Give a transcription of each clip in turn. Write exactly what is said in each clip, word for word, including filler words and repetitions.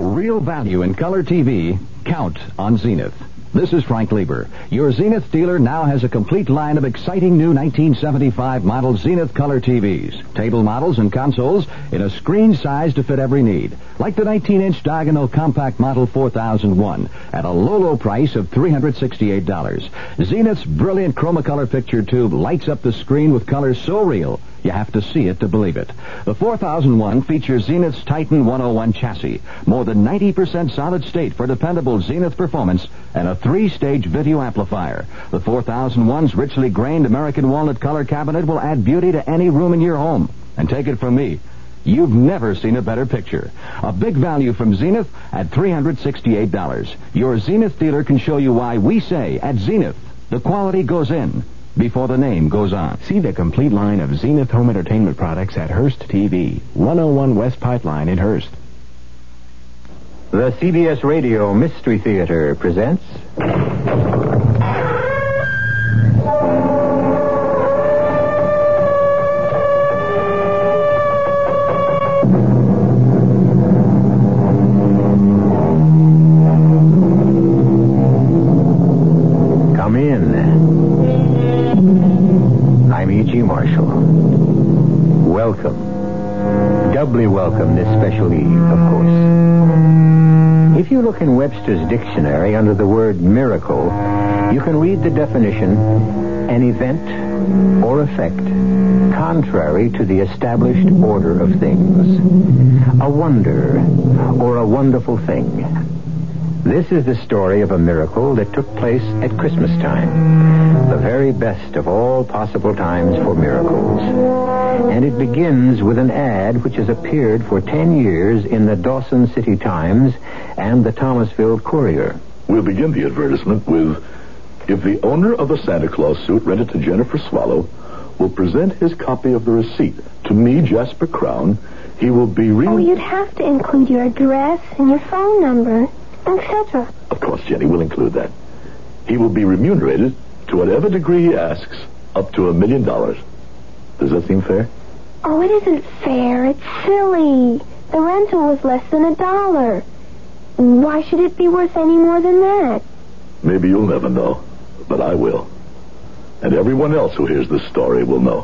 real value in color T V, count on Zenith. This is Frank Lieber. Your Zenith dealer now has a complete line of exciting new nineteen seventy-five model Zenith color T Vs. Table models and consoles in a screen size to fit every need. Like the nineteen inch diagonal compact model four thousand one at a low, low price of three hundred sixty-eight dollars. Zenith's brilliant Chromacolor picture tube lights up the screen with colors so real, you have to see it to believe it. The four thousand one features Zenith's Titan one oh one chassis, more than ninety percent solid state for dependable Zenith performance, and a three-stage video amplifier. The four thousand one's richly grained American walnut color cabinet will add beauty to any room in your home. And take it from me, you've never seen a better picture. A big value from Zenith at three hundred sixty-eight dollars. Your Zenith dealer can show you why we say at Zenith, the quality goes in before the name goes on. See the complete line of Zenith home entertainment products at Hearst T V, one oh one West Pipeline in Hearst. The C B S Radio Mystery Theater presents... Come in. I'm E G. Marshall. Welcome. Doubly welcome this special eve, of course. If you look in Webster's dictionary under the word miracle, you can read the definition, an event or effect contrary to the established order of things. A wonder or a wonderful thing. This is the story of a miracle that took place at Christmas time, the very best of all possible times for miracles. And it begins with an ad which has appeared for ten years in the Dawson City Times and the Thomasville Courier. We'll begin the advertisement with, if the owner of a Santa Claus suit rented to Jennifer Swallow will present his copy of the receipt to me, Jasper Crown, he will be re- Oh, you'd have to include your address and your phone number, et cetera. Of course, Jenny, we'll include that. He will be remunerated to whatever degree he asks, up to a million dollars. Does that seem fair? Oh, it isn't fair. It's silly. The rental was less than a dollar. Why should it be worth any more than that? Maybe you'll never know, but I will. And everyone else who hears this story will know.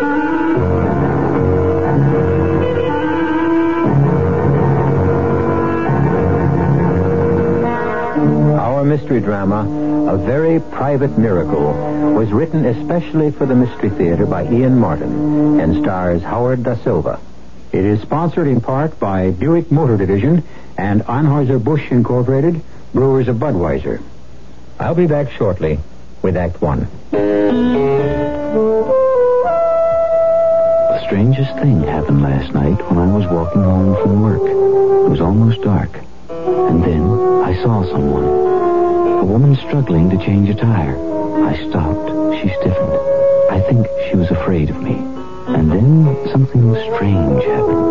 Our mystery drama, A Very Private Miracle, was written especially for the Mystery Theater by Ian Martin and stars Howard Da Silva. It is sponsored in part by Buick Motor Division and Anheuser-Busch Incorporated, brewers of Budweiser. I'll be back shortly with Act One. The strangest thing happened last night when I was walking home from work. It was almost dark. And then I saw someone. A woman struggling to change a tire. I stopped. She stiffened. I think she was afraid of me. And then something strange happened.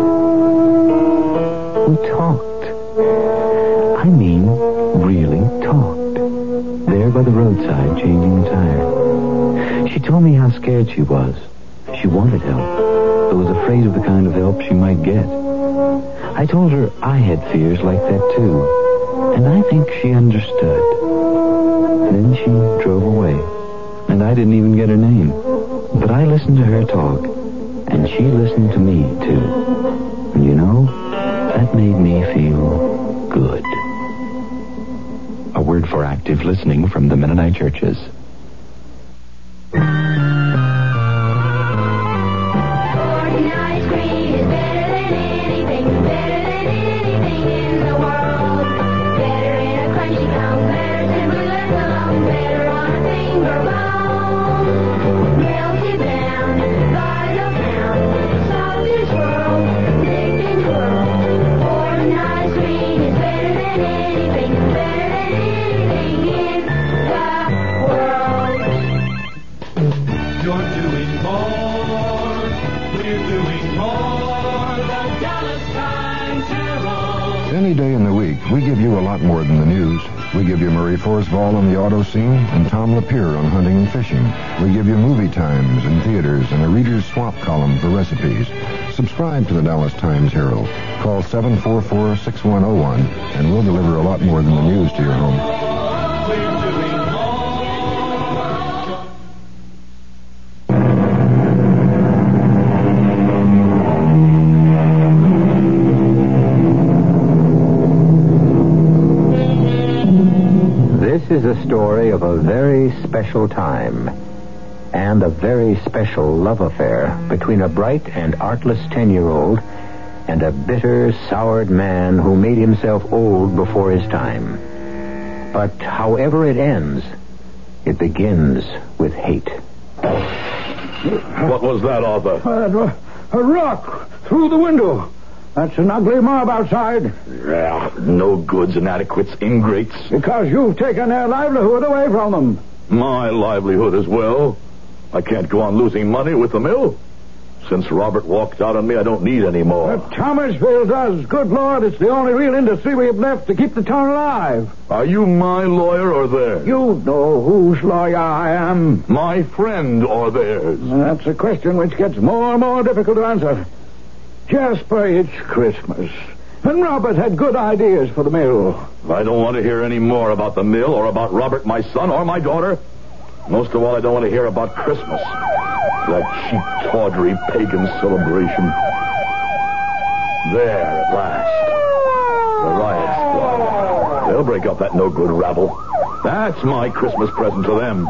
We talked. I mean, really talked. There by the roadside, changing the tire. She told me how scared she was. She wanted help, but was afraid of the kind of help she might get. I told her I had fears like that, too. And I think she understood. Then she drove away. And I didn't even get her name. But I listened to her talk. And she listened to me, too. And you know, that made me feel good. A word for active listening from the Mennonite churches. Any day in the week, we give you a lot more than the news. We give you Murray Forsval on the auto scene and Tom Lapeer on hunting and fishing. We give you movie times and theaters and a reader's swap column for recipes. subscribe to the Dallas Times Herald. Call seven four four, six one zero one, and we'll deliver a lot more than the news to your home. This is a story of a very special time and a very special love affair between a bright and artless ten-year-old and a bitter, soured man who made himself old before his time. But however it ends, it begins with hate. What was that, Arthur? Uh, a rock through the window. That's an ugly mob outside. Yeah, no goods, inadequates, ingrates. Because you've taken their livelihood away from them. My livelihood as well. I can't go on losing money with the mill. Since Robert walked out on me, I don't need any more. But Thomasville does. Good Lord, it's the only real industry we have left to keep the town alive. Are you my lawyer or theirs? You know whose lawyer I am. My friend or theirs? That's a question which gets more and more difficult to answer. Jasper, it's Christmas. And Robert had good ideas for the mill. I don't want to hear any more about the mill or about Robert, my son, or my daughter. Most of all, I don't want to hear about Christmas. That cheap, tawdry, pagan celebration. There, at last. The riot squad. They'll break up that no-good rabble. That's my Christmas present to them.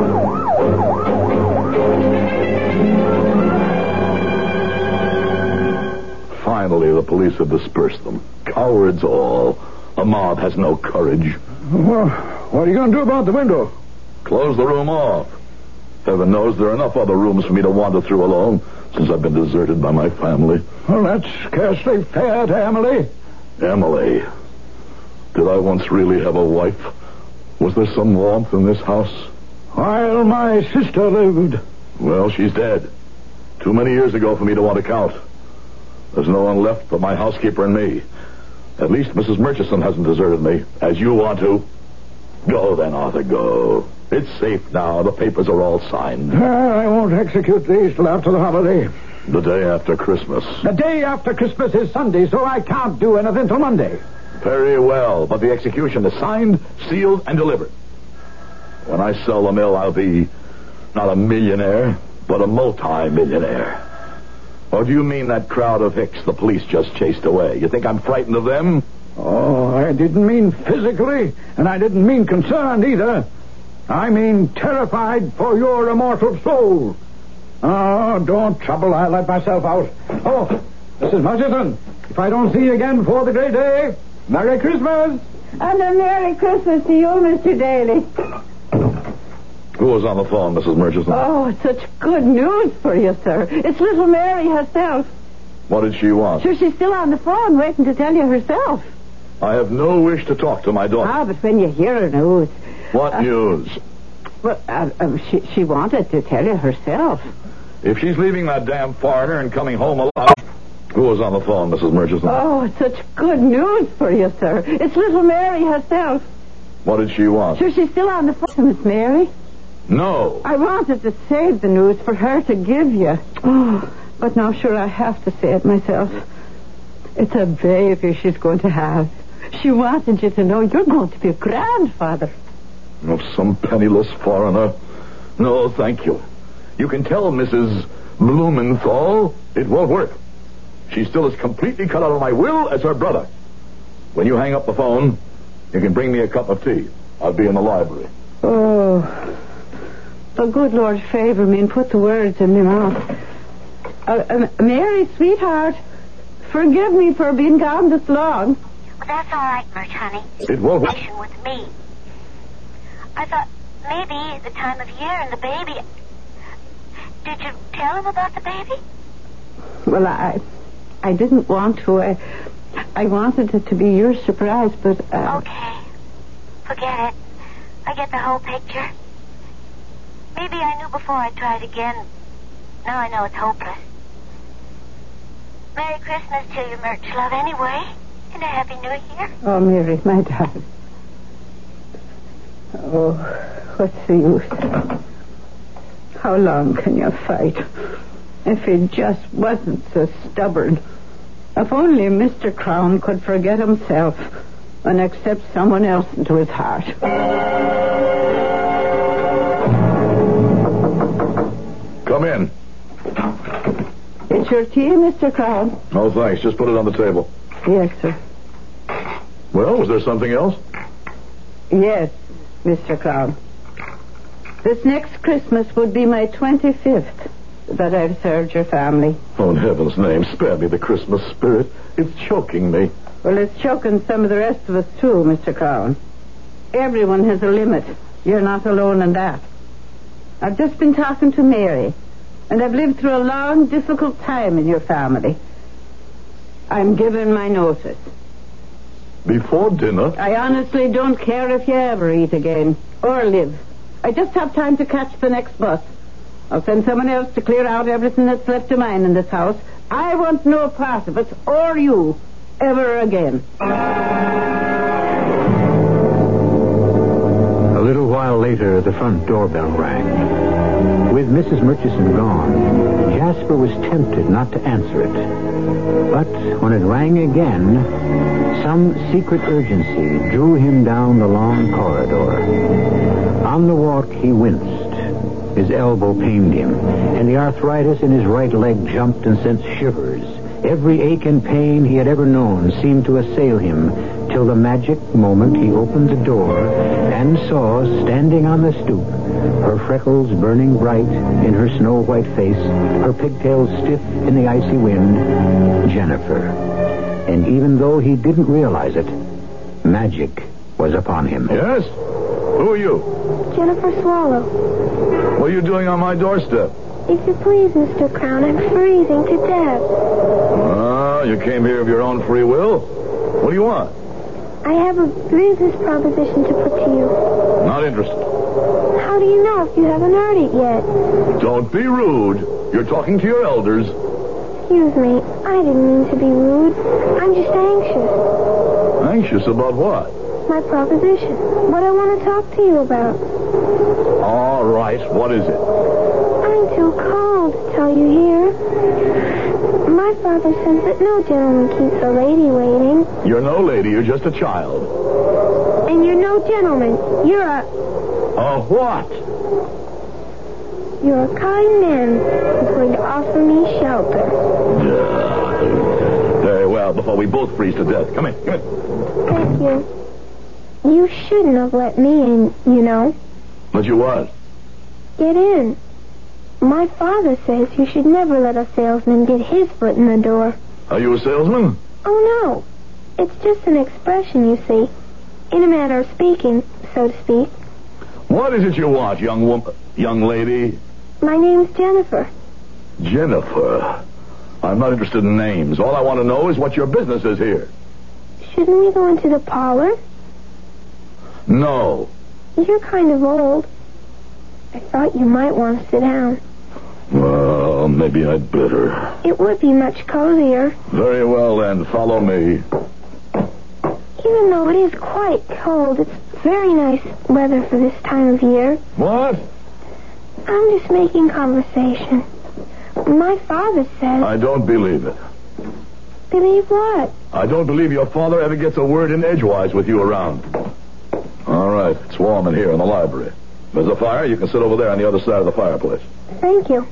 Finally, the police have dispersed them. Cowards all. A mob has no courage. Well, what are you going to do about the window? Close the room off. Heaven knows there are enough other rooms for me to wander through alone since I've been deserted by my family. Well, that's scarcely fair to Emily. Emily? Did I once really have a wife? Was there some warmth in this house? While my sister lived. Well, she's dead. Too many years ago for me to want to count. There's no one left but my housekeeper and me. At least Missus Murchison hasn't deserted me, as you want to. Go then, Arthur, go. It's safe now. The papers are all signed. Uh, I won't execute these till after the holiday. The day after Christmas. The day after Christmas is Sunday, so I can't do anything till Monday. Very well, but the execution is signed, sealed, and delivered. When I sell the mill, I'll be not a millionaire, but a multi-millionaire. Or do you mean that crowd of hicks the police just chased away? You think I'm frightened of them? Oh, I didn't mean physically, and I didn't mean concerned either. I mean terrified for your immortal soul. Oh, don't trouble. I'll let myself out. Oh, Missus Murchison, if I don't see you again before the great day, Merry Christmas. And a Merry Christmas to you, Mister Daly. Who was on the phone, Missus Murchison? Oh, it's such good news for you, sir. It's little Mary herself. What did she want? Sure, she's still on the phone waiting to tell you herself. I have no wish to talk to my daughter. Ah, but when you hear her news... What uh, news? Well, uh, uh, she, she wanted to tell you herself. If she's leaving that damn foreigner and coming home alive... Who was on the phone, Missus Murchison? Oh, it's such good news for you, sir. It's little Mary herself. What did she want? Sure, she's still on the phone, Miss Mary. No. I wanted to save the news for her to give you. Oh, but now, sure, I have to say it myself. It's a baby she's going to have. She wanted you to know you're going to be a grandfather. Of some penniless foreigner? No, thank you. You can tell Missus Blumenthal it won't work. She's still as completely cut out of my will as her brother. When you hang up the phone, you can bring me a cup of tea. I'll be in the library. Oh, the good Lord favor me and put the words in my mouth. Uh, uh, Mary, sweetheart, forgive me for being gone this long. Well, that's all right, Murch, honey. It won't work. With me. I thought maybe the time of year and the baby. Did you tell him about the baby? Well, I, I didn't want to. I, I wanted it to be your surprise, but. Uh... Okay, forget it. I get the whole picture. Maybe I knew before I tried again. Now I know it's hopeless. Merry Christmas to you, Murch, love, anyway. And a Happy New Year. Oh, Mary, my darling. Oh, what's the use? How long can you fight? If he just wasn't so stubborn. If only Mister Crown could forget himself and accept someone else into his heart. Come in. It's your tea, Mister Crown? No, thanks. Just put it on the table. Yes, sir. Well, was there something else? Yes, Mister Crown. This next Christmas would be my twenty-fifth that I've served your family. Oh, in heaven's name, spare me the Christmas spirit. It's choking me. Well, it's choking some of the rest of us, too, Mister Crown. Everyone has a limit. You're not alone in that. I've just been talking to Mary, and I've lived through a long, difficult time in your family. I'm giving my notice. Before dinner? I honestly don't care if you ever eat again, or live. I just have time to catch the next bus. I'll send someone else to clear out everything that's left of mine in this house. I want no part of it, or you, ever again. A little while later, the front doorbell rang. With Missus Murchison gone, Jasper was tempted not to answer it. But when it rang again, some secret urgency drew him down the long corridor. On the walk, he winced. His elbow pained him, and the arthritis in his right leg jumped and sent shivers. Every ache and pain he had ever known seemed to assail him, till the magic moment he opened the door and saw, standing on the stoop, her freckles burning bright in her snow-white face, her pigtails stiff in the icy wind, Jennifer. And even though he didn't realize it, magic was upon him. Yes? Who are you? Jennifer Swallow. What are you doing on my doorstep? If you please, Mister Crown, I'm freezing to death. Ah, you came here of your own free will? What do you want? I have a business proposition to put to you. Not interested. How do you know if you haven't heard it yet? Don't be rude. You're talking to your elders. Excuse me. I didn't mean to be rude. I'm just anxious. Anxious about what? My proposition. What I want to talk to you about. All right. What is it? I'm too cold to tell you here. My father says that no gentleman keeps a lady waiting. You're no lady. You're just a child. And you're no gentleman. You're a... A what? You're a kind man who's going to offer me shelter. Uh, very well, before we both freeze to death. Come in. Come in. Thank you. You shouldn't have let me in, you know. But you what? Get in. My father says you should never let a salesman get his foot in the door. Are you a salesman? Oh, no. It's just an expression, you see. In a manner of speaking, so to speak. What is it you want, young woman, young lady? My name's Jennifer. Jennifer? I'm not interested in names. All I want to know is what your business is here. Shouldn't we go into the parlor? No. You're kind of old. I thought you might want to sit down. Well, maybe I'd better. It would be much cozier. Very well, then. Follow me. Even though it is quite cold, it's very nice weather for this time of year. What? I'm just making conversation. My father says... I don't believe it. Believe what? I don't believe your father ever gets a word in edgewise with you around. All right. It's warm in here in the library. There's a fire. You can sit over there on the other side of the fireplace. Thank you.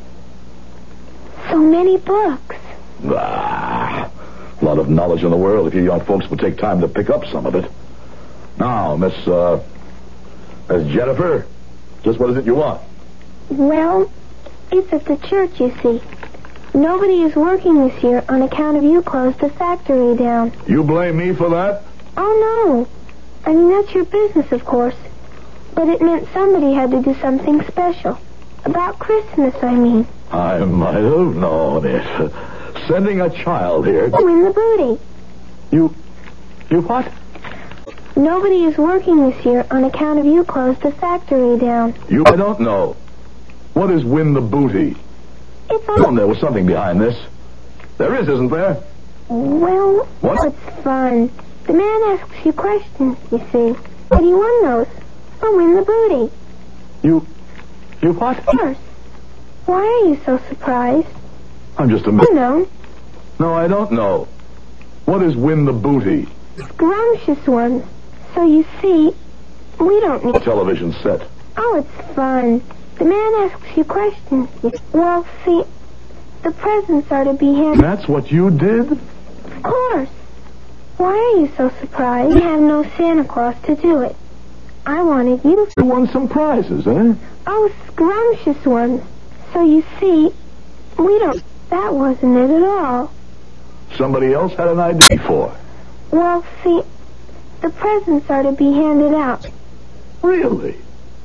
So many books. Ah, a lot of knowledge in the world if you young folks would take time to pick up some of it. Now, Miss, uh, Miss Jennifer, just what is it you want? Well, it's at the church, you see. Nobody is working this year on account of you closed the factory down. You blame me for that? Oh, no. I mean, that's your business, of course. But it meant somebody had to do something special. About Christmas, I mean. I might have known it. Sending a child here. Win the booty. You... You what? Nobody is working this year on account of you closed the factory down. You... I don't know. What is win the booty? It's all... Oh, there was something behind this. There is, isn't there? Well, what? It's fun. The man asks you questions, you see. And he won those. Or win the booty. You... You what? Of course. Why are you so surprised? I'm just a... You know, No, I don't know. What is win the booty? scrumptious ones. So you see, we don't need... Television set. Oh, it's fun. The man asks you questions. Well, see, the presents are to be handed... That's what you did? Of course. Why are you so surprised? We have no Santa Claus to do it. I wanted you to... You won some prizes, eh? Oh, scrumptious ones. So you see, we don't... That wasn't it at all. Somebody else had an idea for. Well, see, the presents are to be handed out. Really?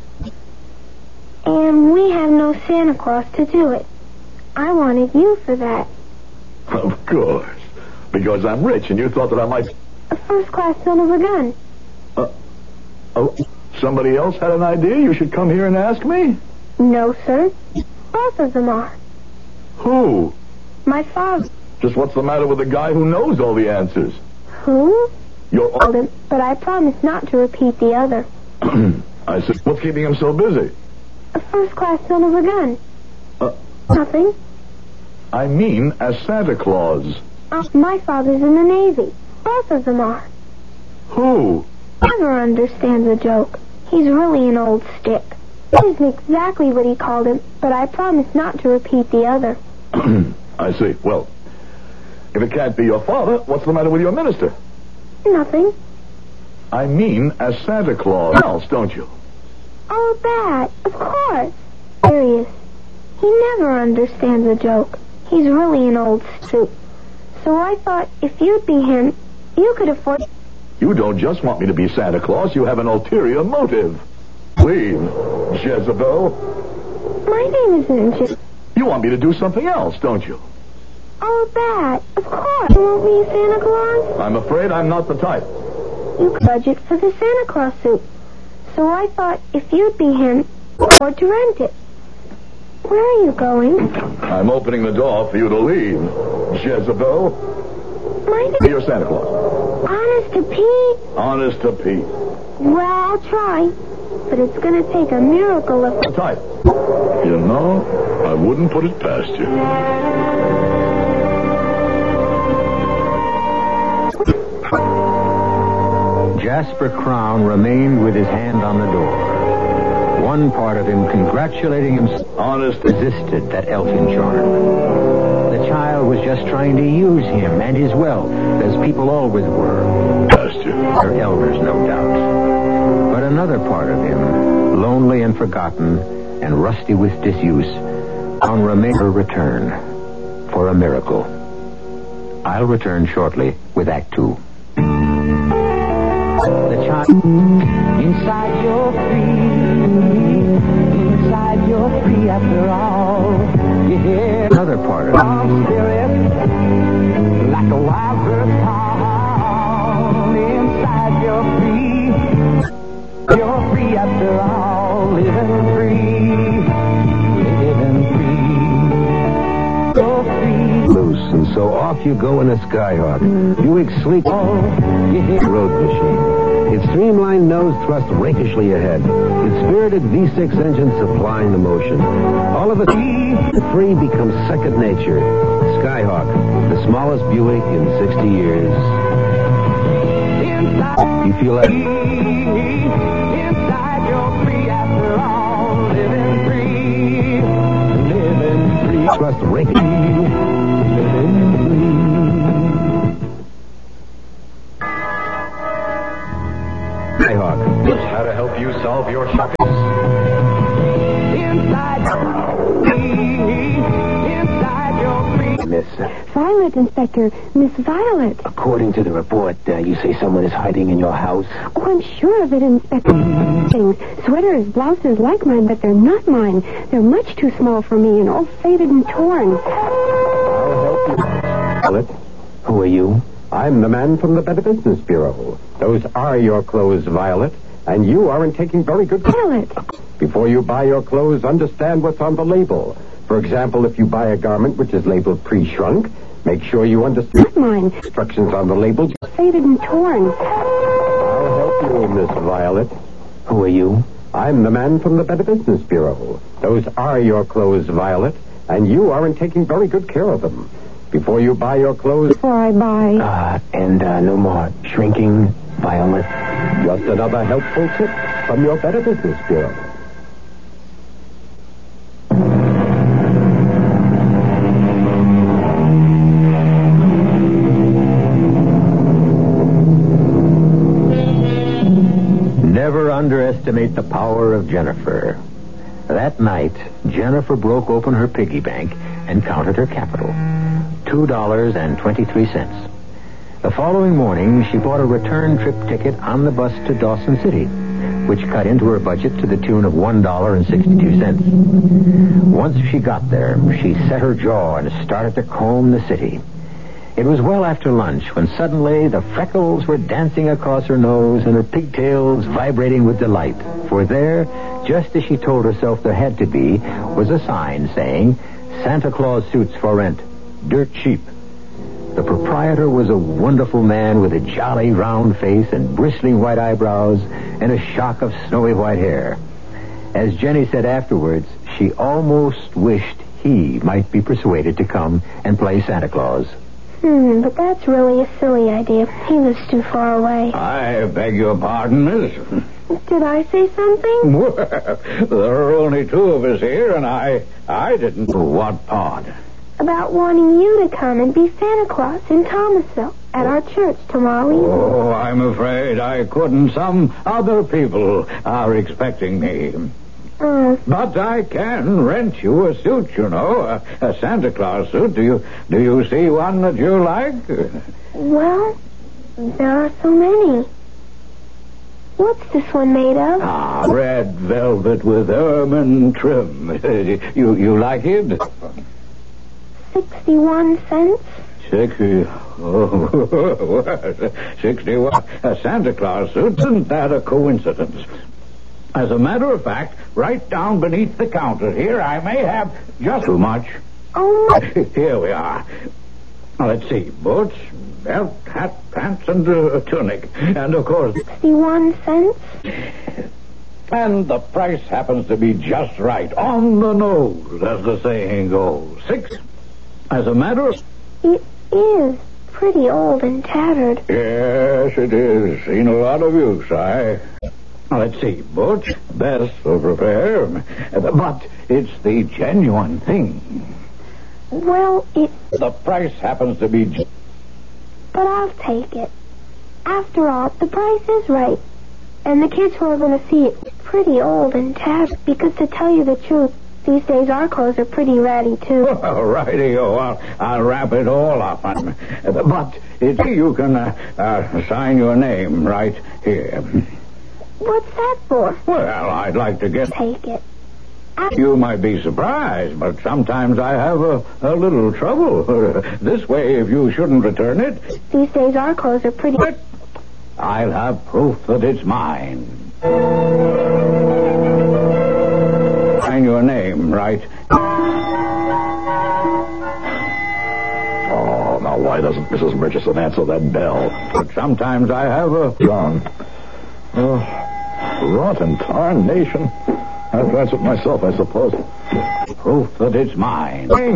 And we have no Santa Claus to do it. I wanted you for that. Of course. Because I'm rich and you thought that I might... A first-class son of a gun. Uh, oh, somebody else had an idea? You should come here and ask me? No, sir. Both of them are. Who? My father. Just what's the matter with the guy who knows all the answers? Who? Your... Told him, but I promised not to repeat the other. I said, what's keeping him so busy? A first-class son of a gun. Uh, Nothing. I mean, as Santa Claus. Oh, my father's in the Navy. Both of them are. Who? Never understands a joke. He's really an old stick. That isn't exactly what he called him, but I promised not to repeat the other. I see. Well, if it can't be your father, what's the matter with your minister? Nothing. I mean, as Santa Claus else, don't you? Oh, that. Of course. Serious. He never understands a joke. He's really an old suit. So I thought if you'd be him, you could afford... You don't just want me to be Santa Claus. You have an ulterior motive. Leave, Jezebel. My name isn't Jezebel. You want me to do something else, don't you? Oh, that. Of course. You won't be Santa Claus? I'm afraid I'm not the type. You could budget for the Santa Claus suit. So I thought if you'd be him, you'd afford to rent it. Where are you going? I'm opening the door for you to leave, Jezebel. My name... Be your Santa Claus. Honest to Pete? Honest to Pete. Well, I'll try. But it's going to take a miracle of... The type. You know, I wouldn't put it past you. Jasper Crown remained with his hand on the door. One part of him congratulating himself. Honest. Resisted that elfin charm. The child was just trying to use him and his wealth, as people always were. Past you. Their elders, no doubt. But another part of him, lonely and forgotten and rusty with disuse, on remainder return for a miracle. I'll return shortly with Act Two. The child inside you're free, inside you're free after all. You hear another part of it. Spirit, like a wild bird call. Inside you're free, you're free after all. Living free, living free, you're free. Loose, and so off you go in a Skyhawk. Buick sleek. Oh, you hear Road machine. Its streamlined nose thrust rakishly ahead. Its spirited V six engine supplying the motion. All of it free becomes second nature. Skyhawk, the smallest Buick in sixty years. You feel like... Inside you're free after all. Living free, living free. Thrust rakishly. Living free. Skyhawk. It's how to help you solve your shopping. Inside, inside your free. Miss, Violet, Inspector. Miss Violet. according to the report, uh, you say someone is hiding in your house? Oh, I'm sure of it, Inspector. Things. Sweaters, blouses like mine, but they're not mine. They're much too small for me and all faded and torn. I'll help you. Violet, who are you? I'm the man from the Better Business Bureau. Those are your clothes, Violet, and you aren't taking very good care. Violet. Before you buy your clothes, understand what's on the label. For example, if you buy a garment which is labeled pre-shrunk, make sure you understand Not mine. instructions on the label. Faded and torn. I'll help you, Miss Violet. Who are you? I'm the man from the Better Business Bureau. Those are your clothes, Violet, and you aren't taking very good care of them. Before you buy your clothes... Before I buy... Uh, and uh, no more shrinking, Violet. Just another helpful tip from your Better Business Bureau. Never underestimate the power of Jennifer. That night, Jennifer broke open her piggy bank and counted her capital. two dollars and twenty-three cents. The following morning, she bought a return trip ticket on the bus to Dawson City, which cut into her budget to the tune of one dollar and sixty-two cents. Once she got there, she set her jaw and started to comb the city. It was well after lunch when suddenly the freckles were dancing across her nose and her pigtails vibrating with delight. For there, just as she told herself there had to be, was a sign saying, Santa Claus suits for rent, dirt cheap. The proprietor was a wonderful man with a jolly round face and bristling white eyebrows and a shock of snowy white hair. As Jenny said afterwards, she almost wished he might be persuaded to come and play Santa Claus. Hmm, but that's really a silly idea. He lives too far away. I beg your pardon, miss. Did I say something? Well, there are only two of us here, and I I didn't. What part? About wanting you to come and be Santa Claus in Thomasville at our church tomorrow evening. Oh, I'm afraid I couldn't. Some other people are expecting me. Oh. But I can rent you a suit, you know, a, a Santa Claus suit. Do you do you see one that you like? Well, there are so many. What's this one made of? Ah, red velvet with ermine trim. you you like it? Sixty-one cents. Sixty. Oh, sixty-one. A Santa Claus suit. Isn't that a coincidence? As a matter of fact, right down beneath the counter here, I may have just too much. Oh, my. Here we are. Now, let's see. Boots, belt, hat, pants, and uh, a tunic. And, of course... sixty-one cents? And the price happens to be just right. On the nose, as the saying goes. Six. As a matter of... It is pretty old and tattered. Yes, it is. Seen a lot of use, I... Now, let's see, boots, best of repair, but it's the genuine thing. Well, it... The price happens to be... But I'll take it. After all, the price is right. And the kids who are going to see it pretty old and tattered, because to tell you the truth, these days our clothes are pretty ratty, too. Oh, righty-o, I'll, I'll wrap it all up. But it's, you can uh, uh, sign your name right here. What's that for? Well, I'd like to get... Take it. You might be surprised, but sometimes I have a, a little trouble. This way, if you shouldn't return it... These days our clothes are pretty... I'll have proof that it's mine. Sign your name, right? Oh, now why doesn't Missus Murchison answer that bell? But sometimes I have a... John. Oh... Rotten tarnation. I've answered myself, I suppose. Proof that it's mine. Well,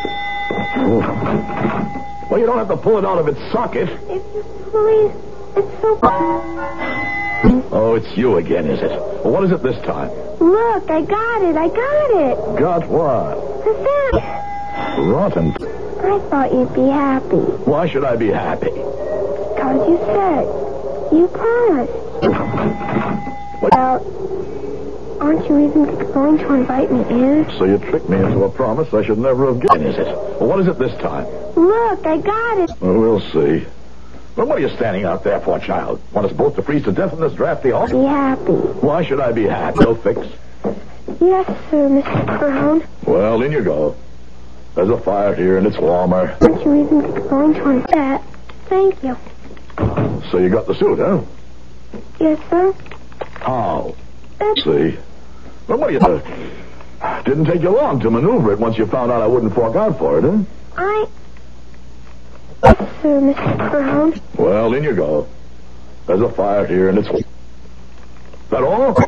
you don't have to pull it out of its socket. If you please, it's so... Oh, it's you again, is it? Well, what is it this time? Look, I got it, I got it. Got what? The Santa. Rotten. I thought you'd be happy. Why should I be happy? Because you said. You promised. What? Well, aren't you even going to invite me in? So you tricked me into a promise I should never have given, is it? Well, what is it this time? Look, I got it. Well, we'll see. Well, what are you standing out there for, child? Want us both to freeze to death in this drafty hall? Be happy. Why should I be happy? No fix? Yes, sir, Mister Brown. Well, in you go. There's a fire here, and it's warmer. Aren't you even going to invite that? Thank you. So you got the suit, huh? Yes, sir. How? See. Well, what do you do? Didn't take you long to maneuver it once you found out I wouldn't fork out for it, huh? I... Yes, sir, Mister Brown. Well, in you go. There's a fire here, and it's... That all?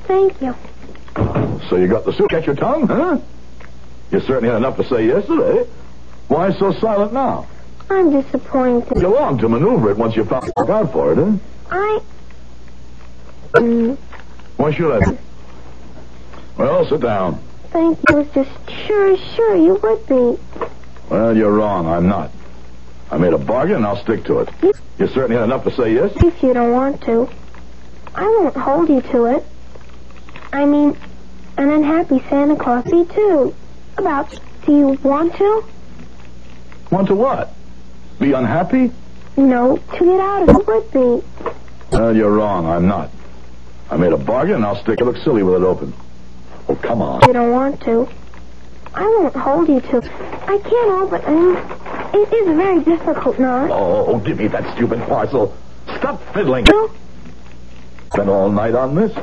Thank you. So you got the suit. Catch your tongue, huh? You certainly had enough to say yesterday. Why so silent now? I'm disappointed. You long to maneuver it once you found out for it, huh? I... Mm, Why should I? Well, sit down. thank you. I was just sure, sure you would be. Well, you're wrong. I'm not. I made a bargain, and I'll stick to it. You certainly had enough to say yes. If you don't want to, I won't hold you to it. I mean, an unhappy Santa Claus be too. About, do you want to? Want to what? Be unhappy? No, to get out of it would be. Well, you're wrong. I'm not. I made a bargain, and I'll stick. You look silly with it open. Oh, come on. If you don't want to, I won't hold you to. I can't help it. I mean, it is very difficult now. Oh, give me that stupid parcel. Stop fiddling. No. Spent all night on this?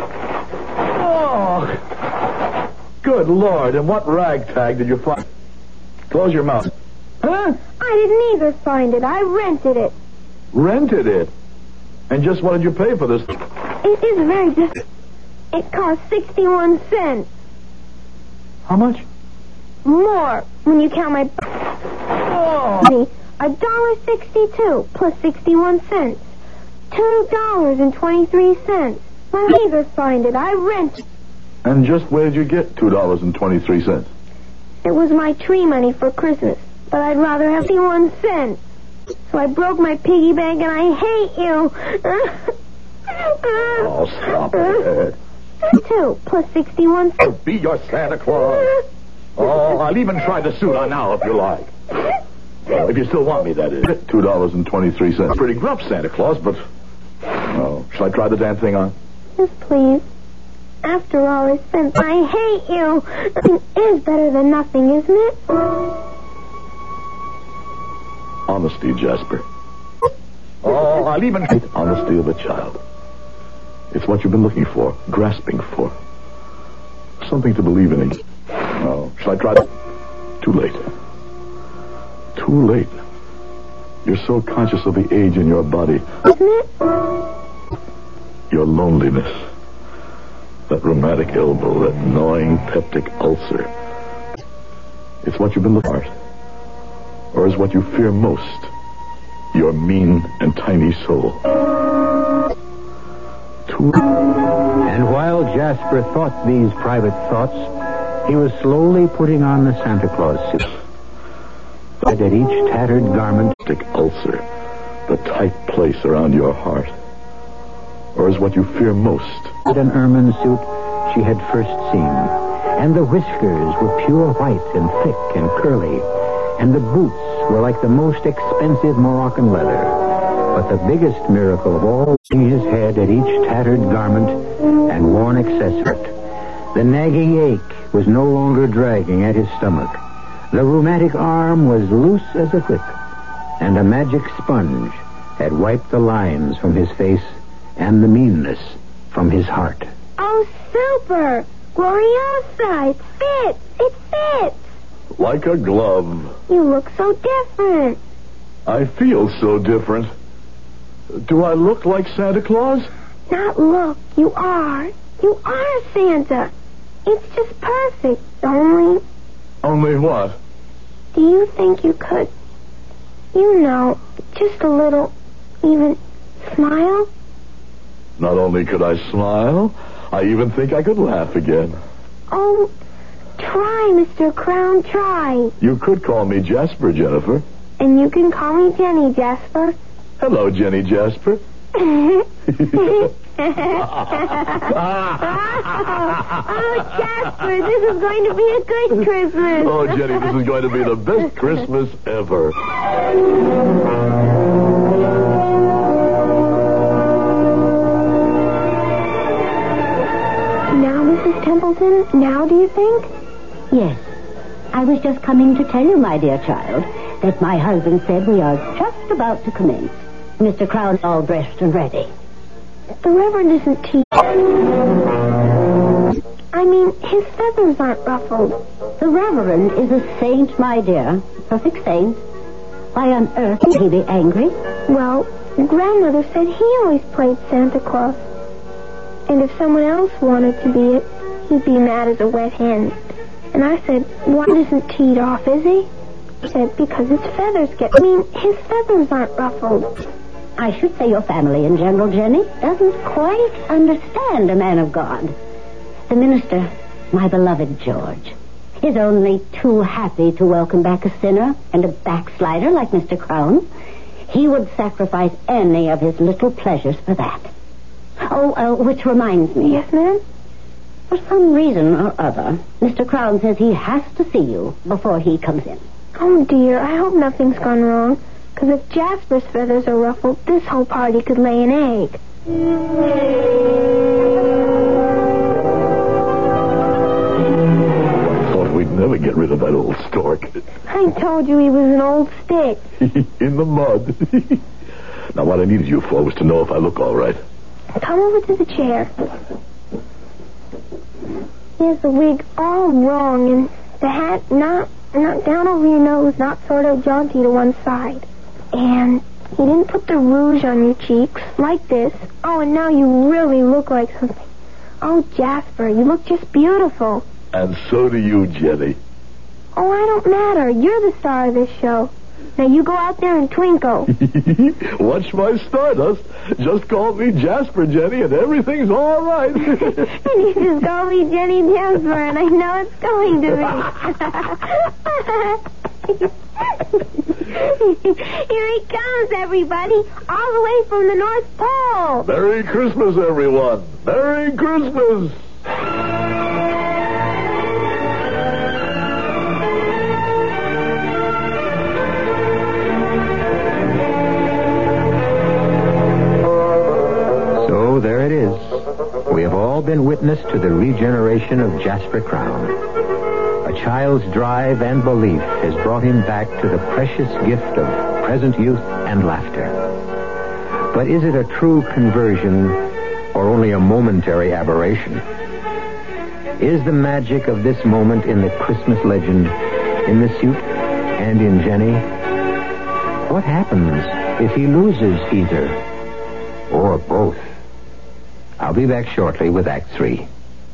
Oh, good Lord. And what ragtag did you find? Close your mouth. Huh? I didn't either find it. I rented it. Rented it? And just what did you pay for this? It is very difficult. It cost sixty-one cents. How much? More when you count my... Oh. A dollar sixty-two plus sixty-one cents. Two dollars and twenty-three cents. I neither find it. I rented. And just where did you get two dollars and twenty-three cents? It was my tree money for Christmas, but I'd rather have sixty-one cents. So I broke my piggy bank, and I hate you. Oh, stop it. Two plus sixty-one cents. Be your Santa Claus. Oh, I'll even try the suit on now if you like. Well, if you still want me, that is. Two dollars and twenty-three cents. Pretty gruff, Santa Claus, but... Oh, shall I try the damn thing on? Yes, please. After all I spent, I hate you. Nothing is better than nothing, isn't it? Honesty, Jasper. Oh, I'll even... Honesty of a child. It's what you've been looking for, grasping for. Something to believe in. Oh, shall I try to... Too late. Too late. You're so conscious of the age in your body. Isn't it? Your loneliness. That rheumatic elbow, that gnawing peptic ulcer. It's what you've been looking for. Or is what you fear most. Your mean and tiny soul. Too... And while Jasper thought these private thoughts, he was slowly putting on the Santa Claus suit. At each tattered garment... ulcer, the tight place around your heart. Or is what you fear most. An ermine suit she had first seen. And the whiskers were pure white and thick and curly. And the boots were like the most expensive Moroccan leather. But the biggest miracle of all, his head at each tattered garment and worn accessory. The nagging ache was no longer dragging at his stomach. The rheumatic arm was loose as a whip, and a magic sponge had wiped the lines from his face and the meanness from his heart. Oh, super! Gloriosa! It fits! It fits! Like a glove. You look so different. I feel so different. Do I look like Santa Claus? Not look. You are. You are Santa. It's just perfect. Only... Only what? Do you think you could, you know, just a little, even smile? Not only could I smile, I even think I could laugh again. Oh, try, Mister Crown, try. You could call me Jasper, Jennifer. And you can call me Jenny, Jasper. Hello, Jenny Jasper. Oh, Jasper, this is going to be a good Christmas. Oh, Jenny, this is going to be the best Christmas ever. Now, Missus Templeton, now do you think? Yes. I was just coming to tell you, my dear child, that my husband said we are just about to commence. Mister Crown's all dressed and ready. The Reverend isn't teaching. I mean, his feathers aren't ruffled. The Reverend is a saint, my dear. Perfect saint. Why on earth would he be angry? Well, Grandmother said he always played Santa Claus. And if someone else wanted to be it, he'd be mad as a wet hen. And I said, why isn't teed off, is he? He said, because his feathers get... I mean, his feathers aren't ruffled. I should say your family in general, Jenny, doesn't quite understand a man of God. The minister, my beloved George, is only too happy to welcome back a sinner and a backslider like Mister Crown. He would sacrifice any of his little pleasures for that. Oh, uh, which reminds me. Yes, ma'am? For some reason or other, Mister Crown says he has to see you before he comes in. Oh, dear, I hope nothing's gone wrong. Because if Jasper's feathers are ruffled, this whole party could lay an egg. Never get rid of that old stork. I told you he was an old stick. In the mud. Now, what I need is you for was to know if I look all right. Come over to the chair. He has the wig all wrong, and the hat not, not down over your nose, not sort of jaunty to one side. And he didn't put the rouge on your cheeks, like this. Oh, and now you really look like something. Oh, Jasper, you look just beautiful. And so do you, Jenny. Oh, I don't matter. You're the star of this show. Now you go out there and twinkle. Watch my stardust. Just call me Jasper, Jenny, and everything's all right. And you just call me Jenny Jasper, and I know it's going to be. Here he comes, everybody, all the way from the North Pole. Merry Christmas, everyone. Merry Christmas. There it is. We have all been witness to the regeneration of Jasper Crown. A child's drive and belief has brought him back to the precious gift of present youth and laughter. But is it a true conversion or only a momentary aberration? Is the magic of this moment in the Christmas legend, in the suit, and in Jenny? What happens if he loses either or both? I'll be back shortly with Act Three.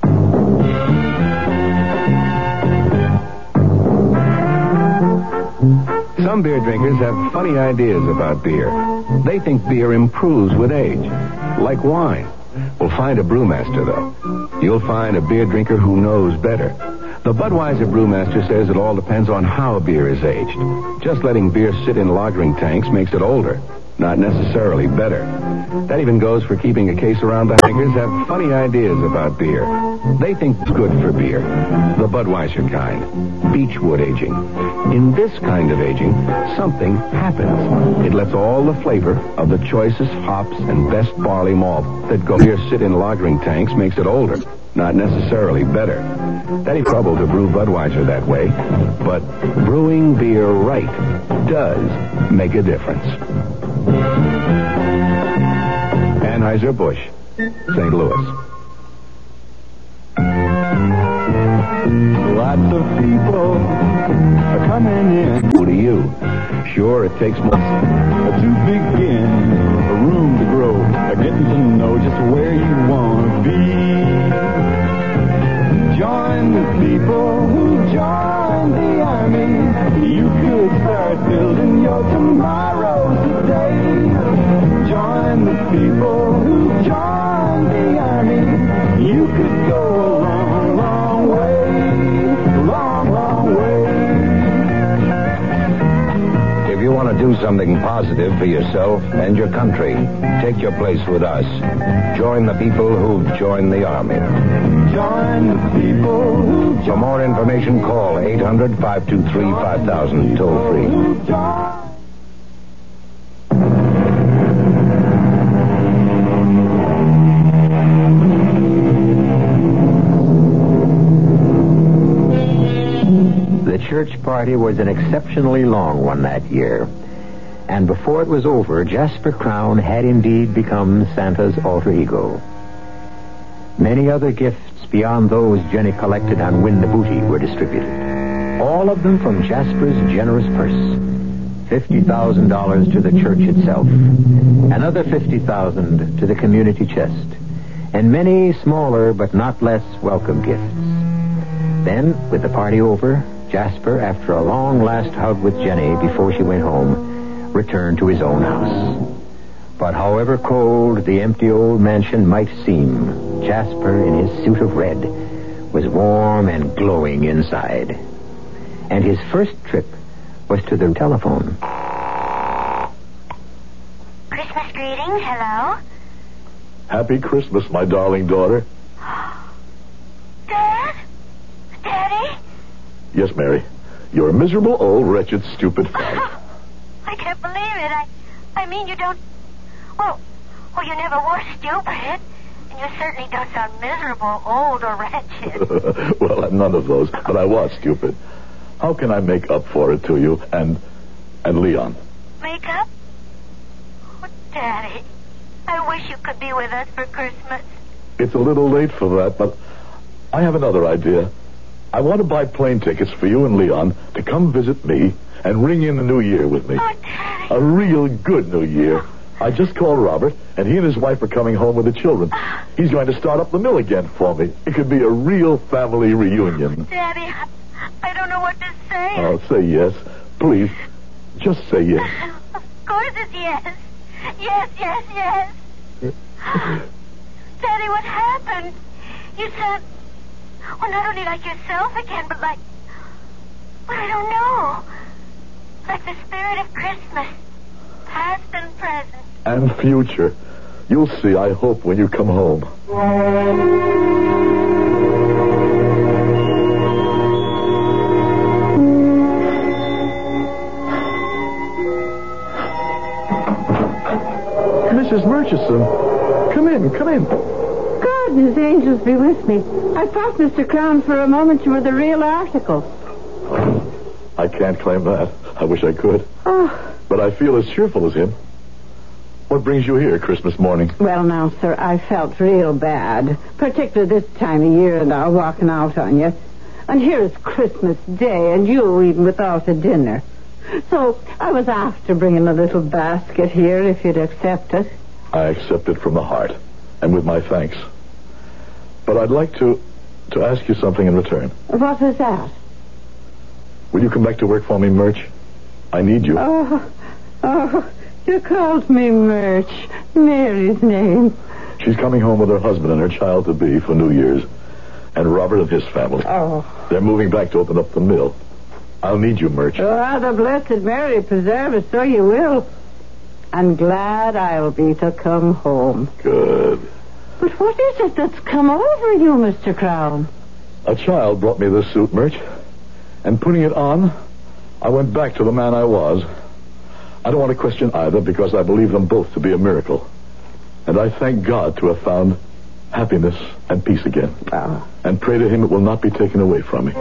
Some beer drinkers have funny ideas about beer. They think beer improves with age, like wine. Well, find a brewmaster, though. You'll find a beer drinker who knows better. The Budweiser brewmaster says it all depends on how beer is aged. Just letting beer sit in lagering tanks makes it older, not necessarily better. That even goes for keeping a case around the drinkers have funny ideas about beer. They think it's good for beer. The Budweiser kind. Beechwood aging. In this kind of aging, something happens. It lets all the flavor of the choicest hops and best barley malt that go beer sit in lagering tanks makes it older, not necessarily better. That ain't trouble to brew Budweiser that way. But brewing beer right does make a difference. Anheuser-Busch, Saint Louis. Lots of people are coming in. Who to you? Sure, it takes months to begin, a room to grow, a getting to know just where you want to be. Join the people who join the army. You could start building your tomorrow today. Join the people who join the army. You could go a long, long way. Long, long way. If you want to do something positive for yourself and your country, take your place with us. Join the people who join the army. Join the people who join. For more information, call eight hundred, five two three, five thousand, toll free. The church party was an exceptionally long one that year. And before it was over, Jasper Crown had indeed become Santa's alter ego. Many other gifts beyond those Jenny collected on Win the Booty were distributed. All of them from Jasper's generous purse. fifty thousand dollars to the church itself. Another fifty thousand dollars to the community chest. and many smaller but not less welcome gifts. Then, with the party over, Jasper, after a long last hug with Jenny before she went home, returned to his own house. But however cold the empty old mansion might seem, Jasper, in his suit of red, was warm and glowing inside. And his first trip was to the telephone. Christmas greetings, hello? Happy Christmas, my darling daughter. Dad? Daddy? Yes, Mary. You're a miserable, old, wretched, stupid fag. I can't believe it. I I mean, you don't... Well, well, you never were stupid. And you certainly don't sound miserable, old, or wretched. Well, I'm none of those, but I was stupid. How can I make up for it to you and... and Leon? Make up? Oh, Daddy, I wish you could be with us for Christmas. It's a little late for that, but I have another idea. I want to buy plane tickets for you and Leon to come visit me and ring in the new year with me. Oh, Daddy. A real good new year. I just called Robert, and he and his wife are coming home with the children. He's going to start up the mill again for me. It could be a real family reunion. Daddy, I, I don't know what to say. Oh, say yes. Please, just say yes. Of course it's yes. Yes, yes, yes. Daddy, what happened? You sound... Well, not only like yourself again, but like... Well, I don't know. Like the spirit of Christmas. Past and present. And future. You'll see, I hope, when you come home. Missus Murchison, come in, come in. God and his angels be with me. I thought, Mister Crown, for a moment you were the real article. I can't claim that. I wish I could. Oh. But I feel as cheerful as him. What brings you here Christmas morning? Well, now, sir, I felt real bad. Particularly this time of year and all walking out on you. And here is Christmas Day and you even without a dinner. So I was after bringing a little basket here if you'd accept it. I accept it from the heart and with my thanks. But I'd like to to ask you something in return. What was that? Will you come back to work for me, Murch? I need you. Oh, oh, you called me Murch. Mary's name. She's coming home with her husband and her child-to-be for New Year's. And Robert and his family. Oh. They're moving back to open up the mill. I'll need you, Murch. Oh, the Blessed Mary preserve us, so you will. And glad I'll be to come home. Good. But what is it that's come over you, Mister Crown? A child brought me this suit, Murch. And putting it on, I went back to the man I was. I don't want to question either because I believe them both to be a miracle. And I thank God to have found happiness and peace again. Oh. And pray to him it will not be taken away from me.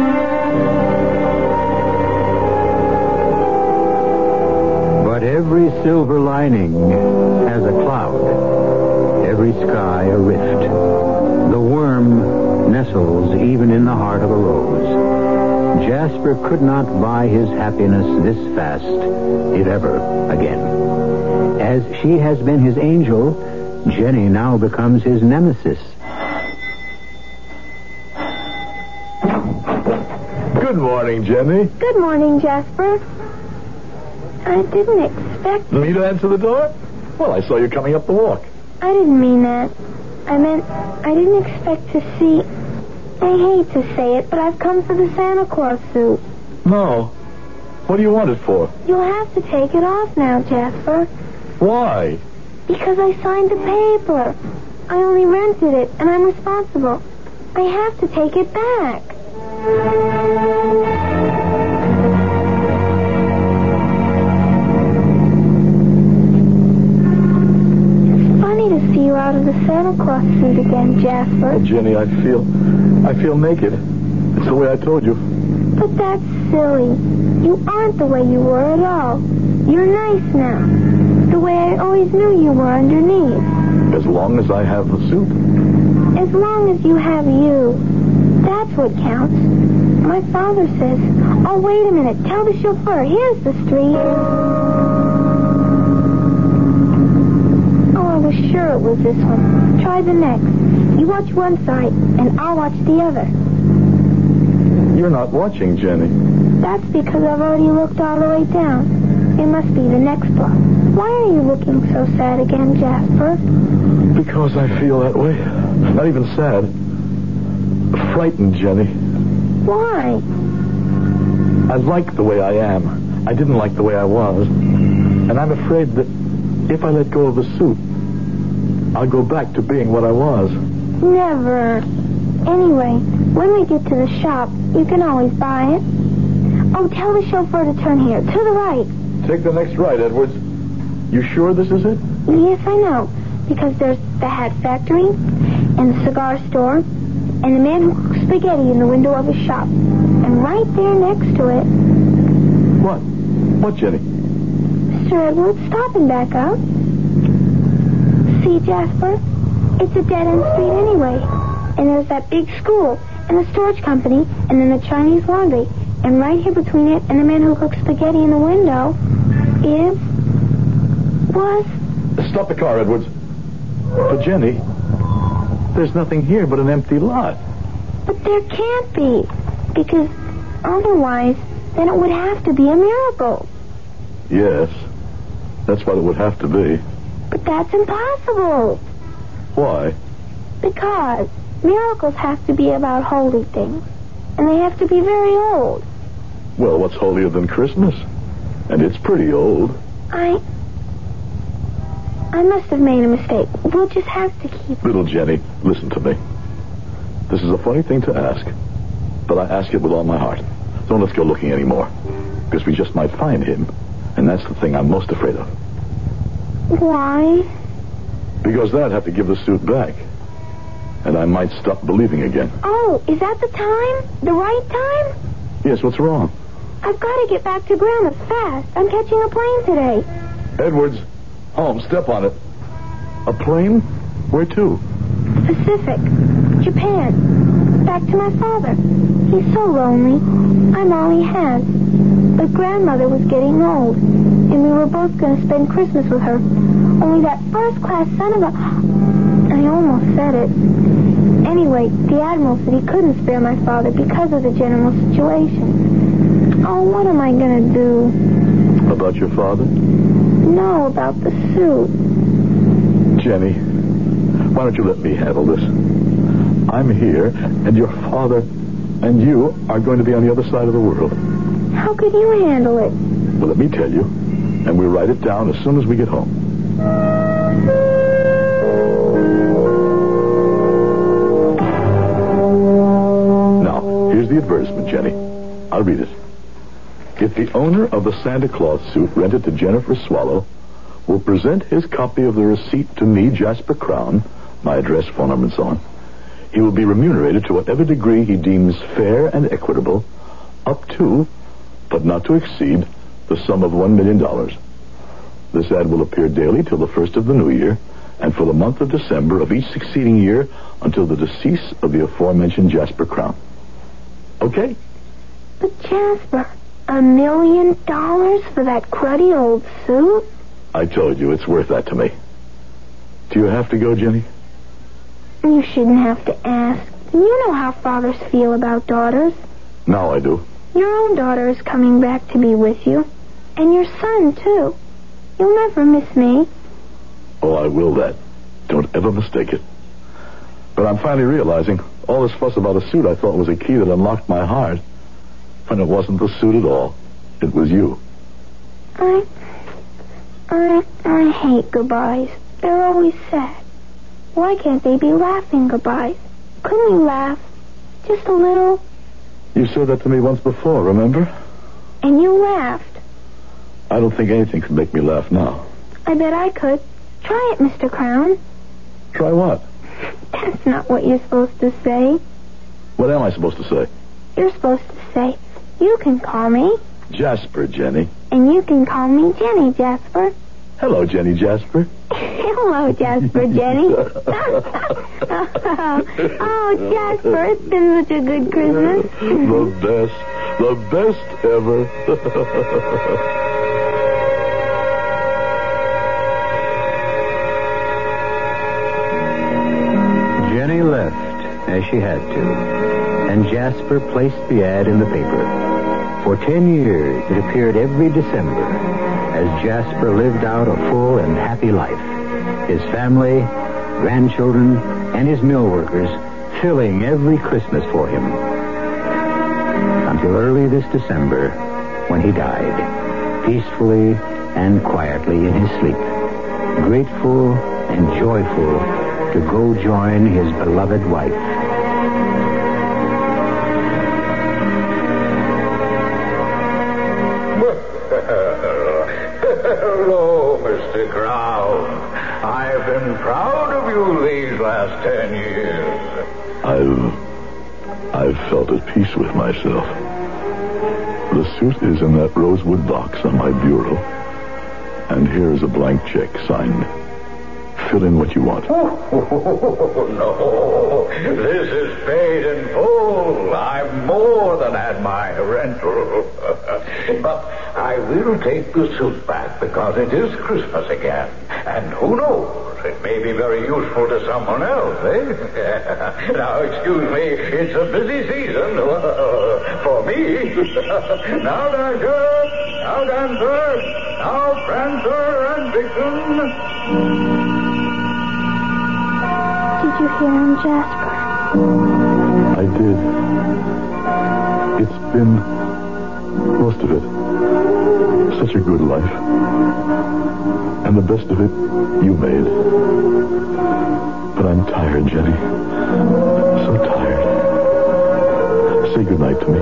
But every silver lining has a cloud, every sky a rift. The worm nestles even in the heart of a rose. Jasper could not buy his happiness this fast, if ever, again. As she has been his angel, Jenny now becomes his nemesis. Good morning, Jenny. Good morning, Jasper. I didn't expect... Me to answer the door? Well, I saw you coming up the walk. I didn't mean that. I meant I didn't expect to see... I hate to say it, but I've come for the Santa Claus suit. No. What do you want it for? You'll have to take it off now, Jasper. Why? Because I signed the paper. I only rented it, and I'm responsible. I have to take it back. It's funny to see you out of the Santa Claus suit again, Jasper. Oh, Jenny, I feel... I feel naked. It's the way I told you. But that's silly. You aren't the way you were at all. You're nice now. The way I always knew you were underneath. As long as I have the suit. As long as you have you. That's what counts. My father says... Oh, wait a minute. Tell the chauffeur. Here's the street. Oh, I was sure it it was this one. Try the next. You watch one side, and I'll watch the other. You're not watching, Jenny. That's because I've already looked all the way down. It must be the next block. Why are you looking so sad again, Jasper? Because I feel that way. Not even sad. Frightened, Jenny. Why? I like the way I am. I didn't like the way I was. And I'm afraid that if I let go of the suit, I'll go back to being what I was. Never. Anyway, when we get to the shop, you can always buy it. Oh, tell the chauffeur to turn here, to the right. Take the next right, Edwards. You sure this is it? Yes, I know. Because there's the hat factory, and the cigar store, and the man who cooks spaghetti in the window of his shop. And right there next to it... What? What, Jenny? Mister Edwards, stop and back up. See, Jasper? It's a dead-end street anyway. And there's that big school, and the storage company, and then the Chinese laundry. And right here between it and the man who cooks spaghetti in the window is... was... Stop the car, Edwards. But, Jenny, there's nothing here but an empty lot. But there can't be. Because otherwise, then it would have to be a miracle. Yes, that's what it would have to be. But that's impossible. Why? Because miracles have to be about holy things. And they have to be very old. Well, what's holier than Christmas? And it's pretty old. I... I must have made a mistake. We'll just have to keep... Little Jenny, listen to me. This is a funny thing to ask, but I ask it with all my heart. Don't let's go looking anymore, because we just might find him, and that's the thing I'm most afraid of. Why? Because then I'd have to give the suit back, and I might stop believing again. Oh, is that the time? The right time? Yes, what's wrong? I've got to get back to Grandma's fast. I'm catching a plane today. Edwards, home, step on it. A plane? Where to? Pacific. Japan. Back to my father. He's so lonely. I'm all he has. But Grandmother was getting old, and we were both going to spend Christmas with her. Only that first-class son of a... I almost said it. Anyway, the Admiral said he couldn't spare my father because of the general situation. Oh, what am I going to do? About your father? No, about the suit. Jenny, why don't you let me handle this? I'm here, and your father and you are going to be on the other side of the world. How could you handle it? Well, let me tell you, and we'll write it down as soon as we get home. Now, here's the advertisement, Jenny. I'll read it. If the owner of the Santa Claus suit rented to Jennifer Swallow will present his copy of the receipt to me, Jasper Crown, my address, phone number, and so on, he will be remunerated to whatever degree he deems fair and equitable, up to, but not to exceed, the sum of one million dollars. This ad will appear daily till the first of the new year, and for the month of December of each succeeding year until the decease of the aforementioned Jasper Crown. Okay? But Jasper, a million dollars for that cruddy old suit? I told you it's worth that to me. Do you have to go, Jenny? You shouldn't have to ask. You know how fathers feel about daughters. Now I do. Your own daughter is coming back to be with you. And your son, too. You'll never miss me. Oh, I will that. Don't ever mistake it. But I'm finally realizing all this fuss about a suit I thought was a key that unlocked my heart. When it wasn't the suit at all. It was you. I... I... I hate goodbyes. They're always sad. Why can't they be laughing goodbyes? Couldn't we laugh? Just a little? You said that to me once before, remember? And you laughed. I don't think anything could make me laugh now. I bet I could. Try it, Mister Crown. Try what? That's not what you're supposed to say. What am I supposed to say? You're supposed to say, you can call me. Jasper, Jenny. And you can call me Jenny, Jasper. Hello, Jenny Jasper. Hello, Jasper, Jenny. Oh, Jasper, it's been such a good Christmas. The best. The best ever. as she had to, and Jasper placed the ad in the paper. For ten years, it appeared every December as Jasper lived out a full and happy life. His family, grandchildren, and his mill workers filling every Christmas for him. Until early this December, when he died, peacefully and quietly in his sleep, grateful and joyful to go join his beloved wife. Hello, Mister Crown. I've been proud of you these last ten years. I've... I've felt at peace with myself. The suit is in that rosewood box on my bureau. And here's a blank check signed. Fill in what you want. Oh, no. This is paid in full. I've more than had my rental. But I will take the suit back because it is Christmas again. And who knows? It may be very useful to someone else, eh? Now, excuse me. It's a busy season for me. Now, Dasher. Now, Dancer. Now, Prancer and Vixen. Did you hear him, Jasper? I did. It's been, most of it, such a good life. And the best of it, you made. But I'm tired, Jenny. So tired. Say goodnight to me.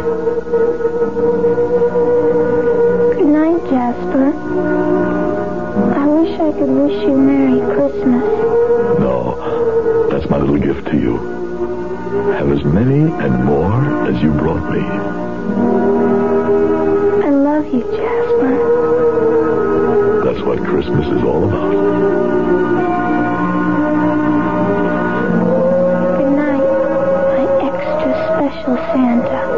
Good night, Jasper. I wish I could wish you Merry Christmas. No, that's my little gift to you. Have as many and more as you brought me. I love you, Jasper. That's what Christmas is all about. Good night, my extra special Santa.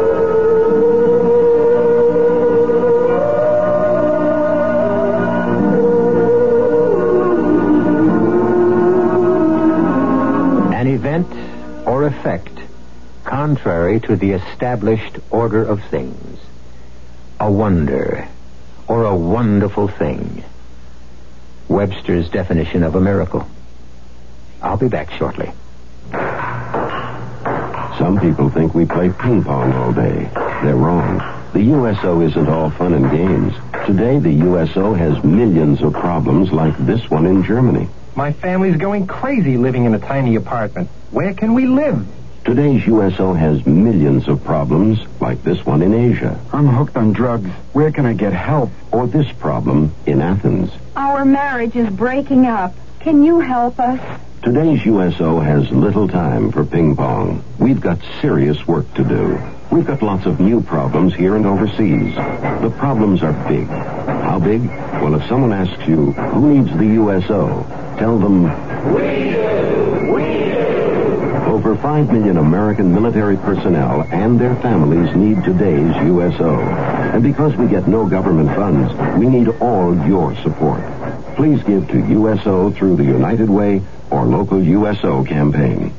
An event or effect contrary to the established order of things. A wonder or a wonderful thing. Webster's definition of a miracle. I'll be back shortly. Some people think we play ping pong all day. They're wrong. The U S O isn't all fun and games. Today, the U S O has millions of problems like this one in Germany. My family's going crazy living in a tiny apartment. Where can we live? Today's U S O has millions of problems like this one in Asia. I'm hooked on drugs. Where can I get help? Or this problem in Athens. Our marriage is breaking up. Can you help us? Today's U S O has little time for ping pong. We've got serious work to do. We've got lots of new problems here and overseas. The problems are big. How big? Well, if someone asks you, who needs the U S O? Tell them, we do! We do! Over five million American military personnel and their families need today's U S O. And because we get no government funds, we need all your support. Please give to U S O through the United Way or local U S O campaign.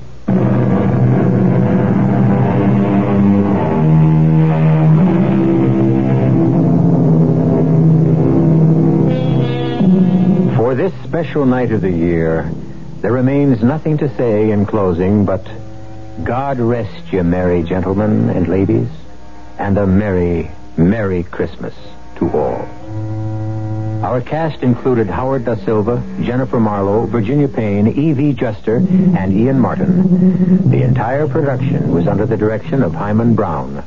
For this special night of the year, there remains nothing to say in closing but God rest you, merry gentlemen and ladies, and a merry, merry Christmas to all. Our cast included Howard Da Silva, Jennifer Marlowe, Virginia Payne, Evie Juster, and Ian Martin. The entire production was under the direction of Hyman Brown.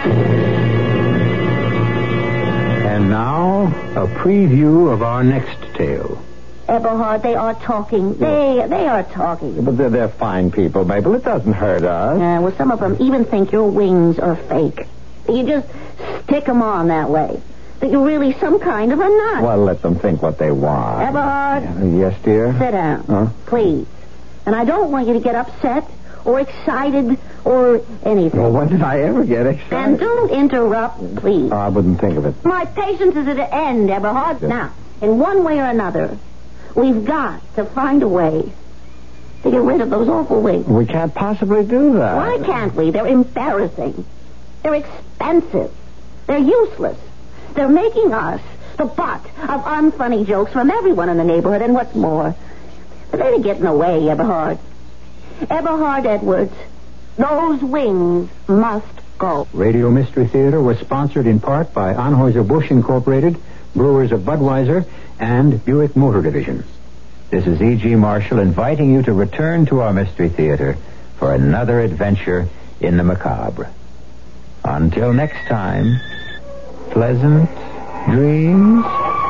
And now, a preview of our next tale. Eberhard, they are talking. They they are talking. But they're, they're fine people, Mabel. It doesn't hurt us. Uh, well, some of them even think your wings are fake. You just stick them on that way. That you're really some kind of a nut. Well, let them think what they want. Eberhard. Yes, dear? Sit down. Huh? Please. And I don't want you to get upset or excited or anything. Well, when did I ever get excited? And don't interrupt, please. Oh, I wouldn't think of it. My patience is at an end, Eberhard. Yes. Now, in one way or another, we've got to find a way to get rid of those awful wings. We can't possibly do that. Why can't we? They're embarrassing. They're expensive. They're useless. They're making us the butt of unfunny jokes from everyone in the neighborhood, and what's more, they're getting away, Eberhard. Eberhard Edwards, those wings must go. Radio Mystery Theater was sponsored in part by Anheuser-Busch Incorporated, Brewers of Budweiser, and Buick Motor Division. This is E G. Marshall inviting you to return to our Mystery Theater for another adventure in the macabre. Until next time, pleasant dreams.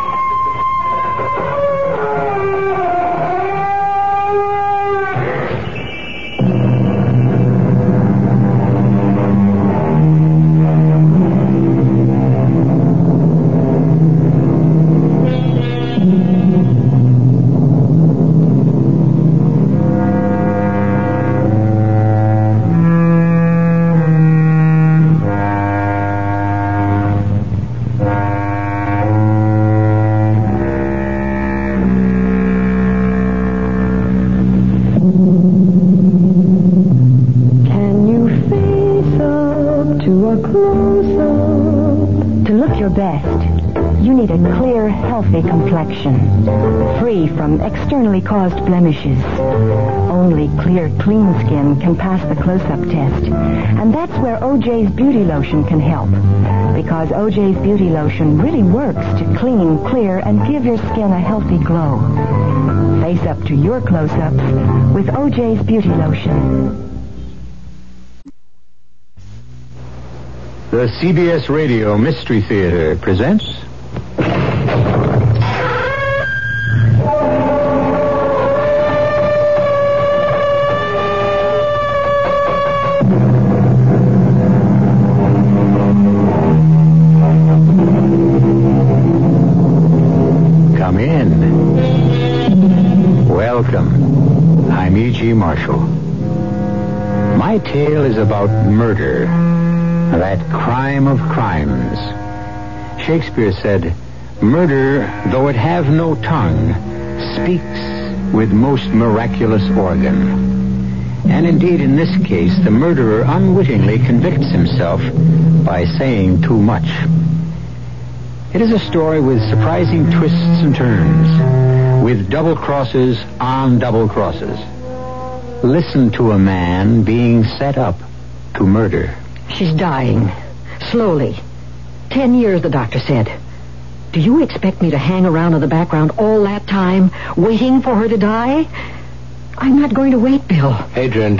Free from externally caused blemishes. Only clear, clean skin can pass the close-up test. And that's where O J's Beauty Lotion can help. Because O J's Beauty Lotion really works to clean, clear, and give your skin a healthy glow. Face up to your close-ups with O J's Beauty Lotion. The C B S Radio Mystery Theater presents... Come in. Welcome. I'm E G. Marshall. My tale is about murder. That crime of crimes. Shakespeare said, "Murder, though it have no tongue, speaks with most miraculous organ." And indeed, in this case, the murderer unwittingly convicts himself by saying too much. It is a story with surprising twists and turns, with double crosses on double crosses. Listen to a man being set up to murder. She's dying. Slowly. Ten years, the doctor said. Do you expect me to hang around in the background all that time, waiting for her to die? I'm not going to wait, Bill. Adrian,